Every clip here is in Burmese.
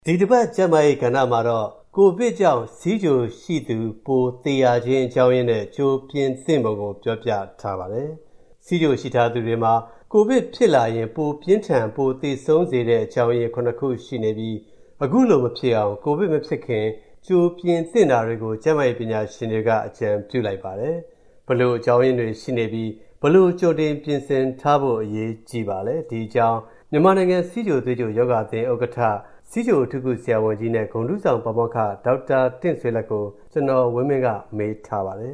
ဒီတစ်ပတ်ကျန်းမာရေးကဏ္ဍမှာတော့ကိုဗစ်ကြောင့်ဆီးချိုရှိသူပိုသေရခြင်းအကြောင်းရင်းနဲ့ကြိုပြင်သင့်ပုံကိုပြောပြထားပါတယ်။ဆီးချိုရှိထားသူတွေမှာကိုဗစ်ဖြစ်လာရင်ပိုပြင်းထန်ပိုသေဆုံးစေတဲ့အကြောင်းရင်း9ခုရှိနေပြီးအခုလိုမဖြစ်အောင်ကိုဗစ်မဖြစ်ခင်ကြိုပြင်သင့်တာတွေကိုကျန်းမာရေးပညာရှင်တွေကအကြံပြုလိုက်ပါတယ်။ဘလို့အကြောင်းရင်းတွေရှိနေပြီးဘလို့ကြိုတင်ပြင်ဆင်ထားဖို့အရေးကြီးပါလဲဒီအကြောင်းမြန်မာနိုင်ငံဆီးချိုသွေးချိုယောဂအသင်းဥက္ကဋ္ဌဆီးချိုအထူးကုဆရာဝန်ကြီးနဲ့ဂုဏ်ထူးဆောင်ပါမောက္ခဒေါက်တာတင့်ဆွေလက်ကိုကျွန်တော်ဝင်းမင်းကမေးထားပါတယ်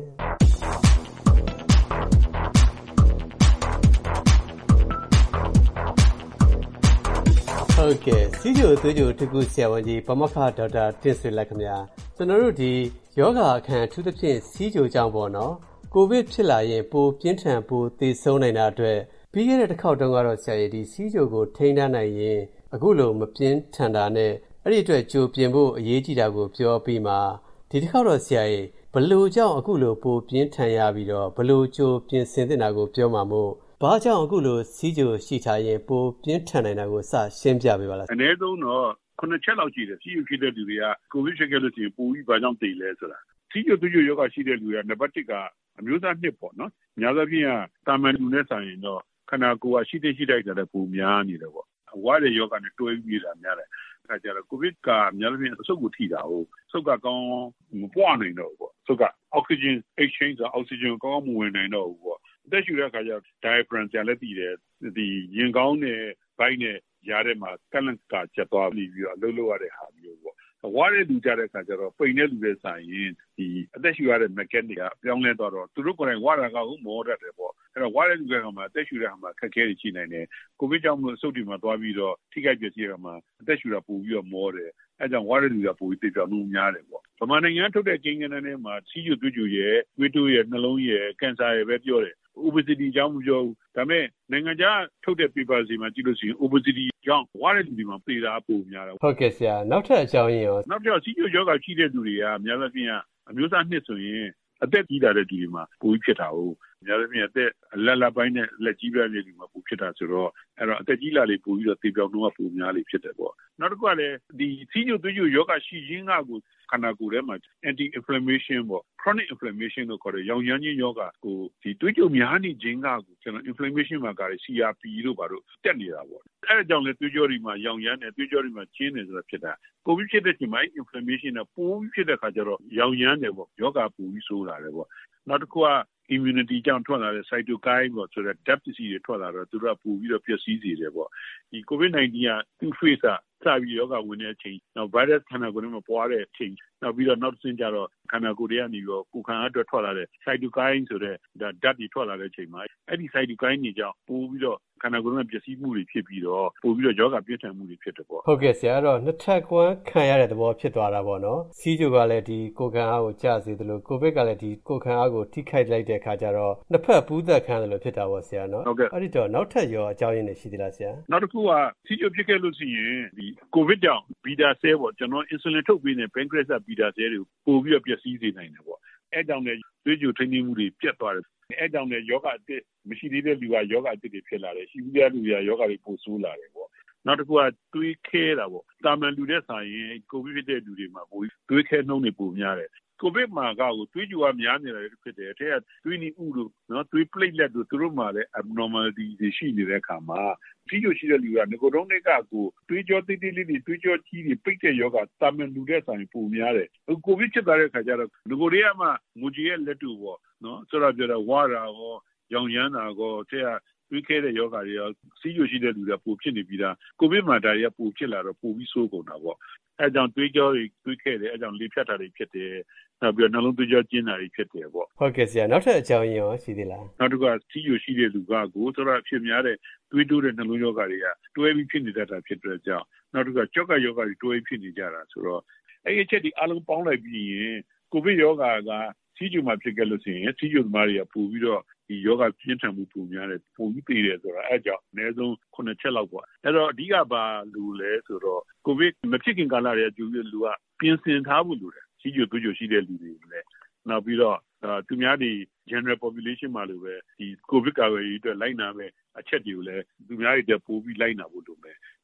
ဟုတ်ကဲ့ဆီးချိုသွေးချိုအထူးကုဆရာဝန်ကြီးပါမောက္ခဒေါက်တာတင့်ဆွေလက်ခင်ဗျာကျွန်တော်တို့ဒီယောဂအခန်းအထူးသဖြင့်ဆီးချိုကြောင့်ပေါ့နော်ကိုဗစ်ဖြစ်လာရင်ပိုပြင်းထန်ပိုသေဆုံးနိုင်တာအတွက်ပြီးခဲ့တဲ့တစ်ခေါက်တုန်းကတော့ဆရာကြီးဒီဆီးချိုကိုထိန်းထားနိုင်ရင်အခုလိုမပြင်းထန်တာနဲ့အဲ့ဒီအတွက်ကြိုပြင်ဖို့အရေးကြီးတာကိုပြောပြီးမှဒီတစ်ခေါက်တော့ဆရာကြီးဘလို့ကြောင့်အခုလိုပိုပြင်းထန်ရပြီးတော့ဘလို့ကြိုပြင်ဆင်သင့်တာကိုပြောမှာမို့ဘာကြောင့်အခုလိုဆီးချိုရှိထားရင်ပိုပြင်းထန်နိုင်တာကိုစရှင်းပြပေးပါလားအနည်းဆုံးတော့9ချက်လောက်ရှိတယ်ဆီးချိုဖြစ်တဲ့လူတွေကကိုဗစ်ဖြစ်ခဲ့လို့ရှိရင်ပိုပြီးဘာကြောင့်သေလဲဆိုတာဆီးချိုသူ့ယောဂရှိတဲ့လူတွေကနံပါတ်1ကအမျိုးသား2ပေါ့နော်များသောအားဖြင့်တာမန်လူနဲ့ဆိုင်ရင်တော့ခန္ဓာကိုယ်ကရှိတဲ့တဲ့ပုံများနေတယ်ပေါ့ဝါတဲ့ယောဂနဲ့တွဲပြီးနေတာများတယ်အခါကျတော့ကိုဗစ်ကများလို့ပြင်အဆုတ်ကိုထိတာဟုတ်ဆုတ်ကကောင်းမပွားနိုင်တော့ဘူးပေါ့ဆုတ်က oxygen exchange ဆိုအောက်ဆီဂျင်ကောင်းမဝင်နိုင်တော့ဘူးပေါ့အသက်ရှူတဲ့အခါကျတော့ diaphragm ကျလည်းတည်တယ်ဒီရင်ကောင်းနဲ့ဘိုက်နဲ့ရားထဲမှာကလန့်ကကျက်သွားပြီးတော့အလုပ်လုပ်ရတဲ့ဟာမျိုးပေါ့ဝါတဲ့လူကြတဲ့အခါကျတော့ပိန်တဲ့လူတွေဆိုင်ရင်ဒီအသက်ရှူရတဲ့ mechanic ကပြောင်းလဲသွားတော့သူတို့ကိုယ်တိုင်ဝါတာကမောတတ်တယ်ပေါ့အဲ့တော့ဝါတဲ့လူတွေကမှအသက်ရှူတဲ့ဟာမှာခက်ခဲတွေရှိနိုင်တယ်ကိုဗစ်ကြောင့်မလို့အဆုတ်တွေမှာသွားပြီးတော့ထိခိုက်ပျက်စီးရမှာအသက်ရှူတာပိုပြီးတော့မောတယ်အဲ့ကြောင့်ဝါတဲ့လူကပိုပြီးသေပြောင်းမှုများတယ်ပေါ့ဗမာနိုင်ငံထုတ်တဲ့ကိန်းဂဏန်းထဲမှာဆီးချိုသွေးကြိုရဲ့သွေးတိုးရဲ့နှလုံးရဲ့ကင်ဆာရဲ့ပဲပြောတယ်obesity ကြောင့်မပြောဘူးဒါပေမဲ့နိုင်ငံခြားထုတ်တဲ့ paper စီမှာကြည့်လို့ရှိရင် obesity ကြောင့်ဝါတဲ့လူတွေမှာသေတာပိုများတယ်ဟုတ်ကဲ့ဆရာနောက်ထပ်အကြောင်းရင်းရောနောက်ထပ်ဆီးချိုယောဂရှိတဲ့လူတွေကများသောအားဖြင့်အမျိုးသားနှစ်ဆိုရင်အသက်ကြီးလာတဲ့လူတွေမှာပိုပြီးဖြစ်တာဟုတ်များသောအားဖြင့်အသက်လက်ပိုင်းနဲ့လက်ကြီးပြတဲ့လူတွေမှာပိုဖြစ်တာဆိုတော့အဲ့တော့အသက်ကြီးလာလေပိုပြီးတော့သေပြောင်းနှုန်းကပိုများလေဖြစ်တယ်ပေါ့နောက်တစ်ခုကလည်းဒီဆီးချိုသွေးချိုယောဂရှိရင်းကကိုခန္ဓာကိုယ်ထဲမှာ anti inflammation ပေါ့ chronic inflammation လို့ခေါ်တယ်ရောင်ရမ်းခြင်းယောဂကိုဒီသွေးကြိုများနေခြင်းကကိုကျွန်တော် inflammation မှာကလည်း CRP လို့ပါတော့တက်နေတာပေါ့အဲ့ဒါကြောင့်လည်းသွေးကြောတွေမှာရောင်ရမ်းတယ်သွေးကြောတွေမှာကျင်းတယ်ဆိုတာဖြစ်တာကိုဗစ်ဖြစ်တဲ့ချိန်မှာ inflammation ကပိုပြီးဖြစ်တဲ့ခါကျတော့ရောင်ရမ်းတယ်ပေါ့ယောဂပိုပြီးဆိုးလာတယ်ပေါ့နောက်တစ်ခုက immunity ကြောင့်ထွက်လာတဲ့ cytokine ပေါ့ဆိုတော့ ဓာတ်ပစ္စည်းတွေထွက်လာတော့သူတို့ကပိုပြီးတော့ပျက်စီးစေတယ်ပေါ့ဒီ COVID-19 ကသူ့ phase ကစပြီးယောဂဝင်တဲ့အချိန်နောက် virus ခန္ဓာကိုယ်ထဲမှာပွားတဲ့အချိန်နောက်ပြီးတော့နောက်တစ်ဆင့်ကျတော့ခန္ဓာကိုယ်တွေကနေပြီးတော့ကိုယ်ခံအားအတွက်ထွက်လာတဲ့ cytokine ဆိုတဲ့ဓာတ်တွေထွက်လာတဲ့အချိန်မှာအဲ့ဒီ cytokine တွေကြောင့်ပိုပြီးတော့ခန္ဓာကိုယ်ထဲမှာပျက်စီးမှုတွေဖြစ်ပြီးတော့ပိုပြီးတော့ယောဂပြင်းထန်မှုတွေဖြစ်တယ်ပေါ့ဟုတ်ကဲ့ဆရာအဲ့တော့နှစ်ထပ်ကွမ်းခံရတဲ့သဘောဖြစ်သွားတာပေါ့နော်ဆီးချိုကလည်းဒီကိုယ်ခံအားကိုကျစေသလိုကိုဗစ်ကလည်းဒီကိုယ်ခံအားကိုထိခိုက်လိုက်တဲ့အခါကျတော့နှစ်ဖက်ပူးသက်ခံတယ်လို့ဖြစ်တာပေါ့ဆရာနော်အဲ့ဒီတော့နောက်ထပ်ရောအကြောင်းရင်းတွေရှိသေးလားဆရာနောက်တစ်ခုကဆီးချိုဖြစ်ခဲ့လို့ရှိရင်ဒီကိုဗစ်ကြောင့်ဘီတာဆဲပေါ့ကျွန်တော်အင်ဆူလင်ထုတ်ပေးနေ pancreas ဘီတာဆဲတွေကိုပို့ပြီးတော့ပျက်စီးစေနိုင်တယ်ပေါ့အဲ့ကြောင့်လည်းသွေးကြိုထိန်းသိမ်းမှုတွေပြတ်သွားတယ်အဲ့ကြောင့်လည်းယောဂအသစ်မရှိသေးတဲ့လူကယောဂအသစ်တွေဖြစ်လာတယ်ရှိပြီးတဲ့လူတွေကယောဂတွေပိုဆိုးလာတယ်ပေါ့နောက်တစ်ခုကသွေးခဲတာပေါ့တာမန်လူတဲ့ဆိုင်ရင်ကိုဗစ်ဖြစ်တဲ့လူတွေမှာပိုသွေးခဲနှုန်းတွေပိုများတယ်ကိုဗစ်မှာကကိုသွေးကြိုကများနေတာတွေဖြစ်တယ်အထက်ကသွေးနီဥတို့နော်သွေး platelet တို့သူတို့မှာလည်း abnormality တွေရှိနေတဲ့အခါမှာဆီးချိုရှိတဲ့လူကငကိုတုံးတွေကကိုသွေးကြောတိတိလေးတွေသွေးကြောကြီးတွေပိတ်တဲ့ယောဂတာမန်လူတဲ့ဆိုင်ပိုများတယ်ကိုဗစ်ဖြစ်သွားတဲ့အခါကျတော့ငကိုတွေကမှငိုကြီးရဲ့လက်တူပေါ့နော်ဆိုတော့ပြောတော့ဝါတာရောရောင်ရမ်းတာရောတဲ့သွေးခဲတဲ့ယောဂတွေရောဆီးချိုရှိတဲ့လူတွေပိုဖြစ်နေပြီးသားကိုဗစ်မှာဒါတွေကပိုဖြစ်လာတော့ပိုပြီးဆိုးကုန်တာပေါ့အဲကြောင့်သွေးကြောတွေသွေးခဲတယ်အဲကြောင့်လေဖြတ်တာတွေဖြစ်တယ်နောက်ပြီးတော့နှလုံးသွေးကြောကျဉ်းတာတွေဖြစ်တယ်ပေါ့ဟုတ်ကဲ့ဆရာနောက်ထပ်အကြောင်းရင်းရောရှိသေးလားနောက်တစ်ခုကဆီးချိုရှိတဲ့လူကကိုဆိုတော့ဖြစ်များတဲ့သွေးတိုးတဲ့နှလုံးယောဂတွေကတွဲပြီးဖြစ်နေတတ်တာဖြစ်တဲ့ကြောင့်နောက်တစ်ခုကကြောက်ကယောဂတွေတွဲပြီးဖြစ်နေကြတာဆိုတော့အဲဒီအချက်ဒီအလုံးပေါင်းလိုက်ပြီးရင်ကိုဗစ်ယောဂကဆီးချိုမှာဖြစ်ခဲ့လို့ရှိရင်ဆီးချိုသမားတွေကပို့ပြီးတော့ဒီယောဂပြင်းထန်မှုပုံများတယ်ပုံပြီးသေးတယ်ဆိုတာအဲကြောင့်အနည်းဆုံး9ချက်လောက်ပေါ့အဲ့တော့အဓိကဘာလူလဲဆိုတော့ကိုဗစ်မဖြစ်ခင်ကာလတွေကကျူပြီးလူကပြင်ဆင်ထားဖို့လိုတယ်ဆီးချိုသွေးချိုရှိတဲ့လူတွေလည်းနောက်ပြီးတော့သူများတွေ general population မှာလိုပဲဒီကိုဗစ်ကာကွယ်ရေးအတွက်လိုက်နာမဲ့အချက်တွေကိုလည်းသူများတွေတက်ပို့ပြီးလိုက်နာဖို့လိုမယ်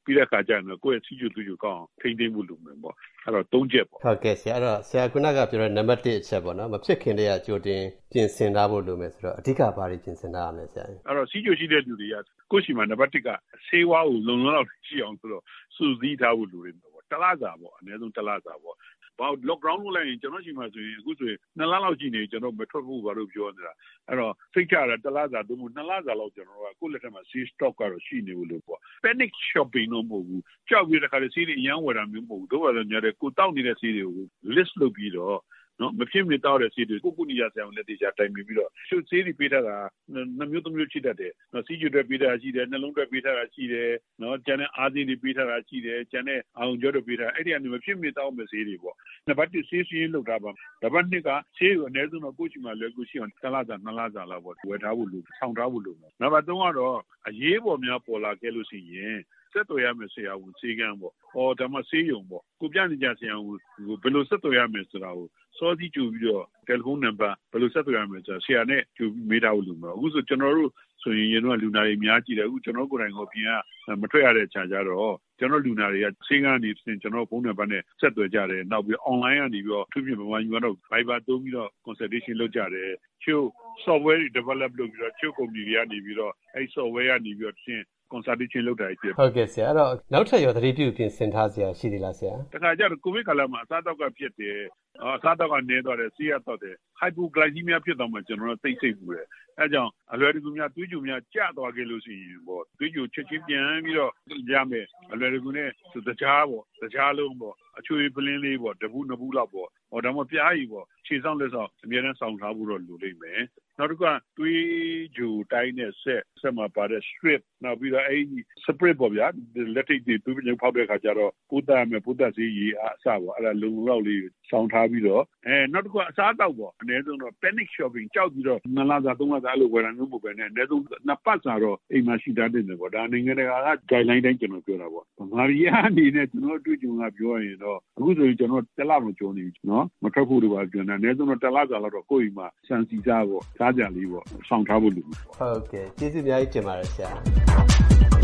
ပြီးတဲ့အခါကျရင်ကိုယ့်ရဲ့စီးကျူသူ့ကျူကောင်းအောင်ထိန်းသိမ်းဖို့လိုမယ်ပေါ့အဲ့တော့3ချက်ပေါ့ဟုတ်ကဲ့ဆရာအဲ့တော့ဆရာခုနကပြောတဲ့နံပါတ်1အချက်ပေါ့နော်မဖြစ်ခင်တည်းကကြိုတင်ပြင်ဆင်ထားဖို့လိုမယ်ဆိုတော့အဓိကဘာတွေပြင်ဆင်ထားရမလဲဆရာအဲ့တော့စီးကျူရှိတဲ့လူတွေကကိုယ့်ရှိမှာနံပါတ်1ကဆေးဝါးကိုလုံလောက်ရှိအောင်ဆိုတော့စုစည်းထားဖို့လိုတယ်ပေါ့တစ်လစာပေါ့အနည်းဆုံးတစ်လစာပေါ့ဘာ lockdown လုပ်လိုက်ရင်ကျွန်တော်ရှိမှဆိုရင်အခုဆိုရင်2လလောက်ရှိနေကျွန်တော်မထွက်ဖို့ဘာလို့ပြောနေတာအဲ့တော့စိတ်ချရတစ်လစာသို့မဟုတ်2လစာလောက်ကျွန်တော်ကကိုယ့်လက်ထက်မှာ sea stock ကတော့ရှိနေလို့ပေါ့ panic shopping တော့မဟုတ်ဘူးကြောက်ပြီးတဲ့ခါကျစီးတွေအရန်ဝယ်တာမျိုးမဟုတ်ဘူးတို့ဘာလို့ညတဲ့ကိုတောက်နေတဲ့စီးတွေကို list လုပ်ပြီးတော့နော်မဖြစ်မနေတောက်တဲ့စီးတွေကိုနေရဆရာအောင်လက်တေချာတိုင်ပြီးတော့ရှုပ်စီးတွေပေးထားတာ2မျိုး3မျိုးချစ်တတ်တယ်နော်စီးကျတွေပေးထားတာရှိတယ်နှလုံးတွေပေးထားတာရှိတယ်နော်ကျန်တဲ့အားစီးတွေပေးထားတာရှိတယ်ကျန်တဲ့အောင်ကျော်တွေပေးထားအဲ့ဒီကနေမဖြစ်မနေတောက်မဲ့စီးတွေပေါ့နံပါတ်1စီးစီးလုပ်ထားပါနံပါတ်2ကစီးကိုအနည်းဆုံးတော့ကိုချီမှာလွယ်ကူရှိအောင်1လစာ2လစာလောက်ပေါ့ဝယ်ထားဖို့လိုဆောင်ထားဖို့လိုနံပါတ်3ကတော့အရေးပေါ်များပေါ်လာခဲ့လို့ရှိရင်ဆက်သွယ်ရမယ်ဆရာဝန်ဆေးကန်းပေါ့။ဒါမှဆေးရုံပေါ့။ကိုပြနေကြဆရာဝန်ကိုဘယ်လိုဆက်သွယ်ရမယ်ဆိုတာကိုစောစီးကြိုပြီးတော့တယ်လီဖုန်းနံပါတ်ဘယ်လိုဆက်သွယ်ရမယ်ဆိုတာဆရာနဲ့ကြိုပြီးမေးထားလို့မှာ။အခုဆိုကျွန်တော်တို့ဆိုရင်တော့လူနာတွေများကြည့်တယ်။အခုကျွန်တော်ကိုယ်တိုင်ကိုပြင်ကမထွက်ရတဲ့ခြားကြတော့ကျွန်တော်လူနာတွေကဆေးကန်းနေကျွန်တော်ဖုန်းနံပါတ်နဲ့ဆက်သွယ်ကြတယ်။နောက်ပြီး online ကနေပြီးတော့သူပြင်ပမာယူတော့ Viber သုံးပြီးတော့ consultation လုပ်ကြတယ်။ချို့ software တွေ develop လုပ်ပြီးတော့ချို့ company တွေကနေပြီးတော့အဲ့ software ကနေပြီးတော့consultation လုပ်တာဖြစ်ဟုတ်ကဲ့ဆရာအဲ့တော့နောက်ထပ်ရောသတိပြုပြင်ဆင်ထားစရာရှိသေးလားဆရာတခါကျတော့ကိုဗစ်ကာလမှာအစားအသောက်ကဖြစ်တယ်အစားအသောက်ကနေသွားတယ်ဆေးရတော့တယ် hypoglycemia ဖြစ်တော့မှကျွန်တော်တို့သိစိတ်ဘူးတယ်အဲကြောင့်အလွယ်တကူများသွေးကြိုများကျသွားခဲ့လို့ရှိရင်ပေါ့သွေးကြိုချက်ချင်းပြန်ပြီးတော့ရမယ်အလွယ်တကူနဲ့တကြားပေါ့တကြားလုံးပေါ့အချွေပလင်းလေးပေါ့တပူးနှစ်ပူးလောက်ပေါ့ဒါမှပြားကြီးပေါ့ခြေဆောင်လက်ဆောင်အများနဲ့ဆောင်ထားဖို့တော့လိုလိမ့်မယ်နောက်တစ်ခါသွေးကြိုတိုင်းနဲ့ဆက်မှာပါတဲ့ strip နောက်ပြီးတော့အဲ့ဒီ spray ပေါ့ဗျာလက်ထိပ်တွေသွေးပြုံဖောက်တဲ့ခါကျတော့ပိုးသားမယ်ပိုးသားစေးရေအစပေါ့အဲ့ဒါလုံလောက်လေးဆောင်ထားပြီးတော့နောက်တစ်ခါအစားတောက်ပေါ့အနည်းဆုံးတော့ panic shopping ကြောက်ပြီးတော့2လစာ3လစာအဲ့လိုဝယ်တာမျိုးမဟုတ်ပဲနဲ့အနည်းဆုံး2ပတ်စာတော့အိမ်မှာရှိထားတဲ့ပေါ့ဒါနိုင်ငံတကာက guideline တိုင်းကျွန်တော်ပြောတာပေါ့ဗမာပြည်အနေနဲ့ကျွန်တော်တွေ့ကြုံကပြောရင်တော့အခုဆိုရင်ကျွန်တော်တစ်လမကျော်နေပြီနော်မထွက်ဖို့တော့ပြောနေတာအနည်းဆုံးတော့တစ်လစာလောက်တော့ကိုယ့်အိမ်မှာစံစီစားပေါ့စားကြလေးပေါ့ဆောင်ထားဖို့လိုဟုတ်ကဲ့ကျေးဇူးအများကြီးတင်ပါတယ်ဆရာ